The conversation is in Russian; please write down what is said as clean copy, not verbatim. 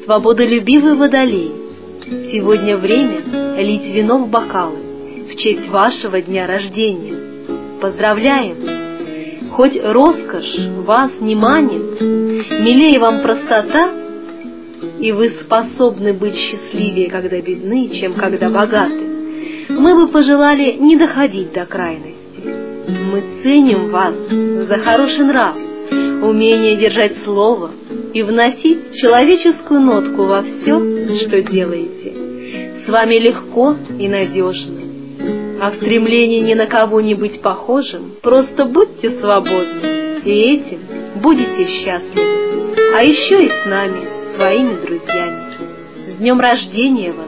свободолюбивый водолей, сегодня время лить вино в бокалы в честь вашего дня рождения. Поздравляем! Хоть роскошь вас не манит, милее вам простота, и вы способны быть счастливее, когда бедны, чем когда богаты. Мы бы пожелали не доходить до крайности. Мы ценим вас за хороший нрав, умение держать слово и вносить человеческую нотку во все, что делаете. С вами легко и надежно. А в стремлении ни на кого не быть похожим, просто будьте свободны, и этим будете счастливы. А еще и с нами, своими друзьями. С днем рождения вас!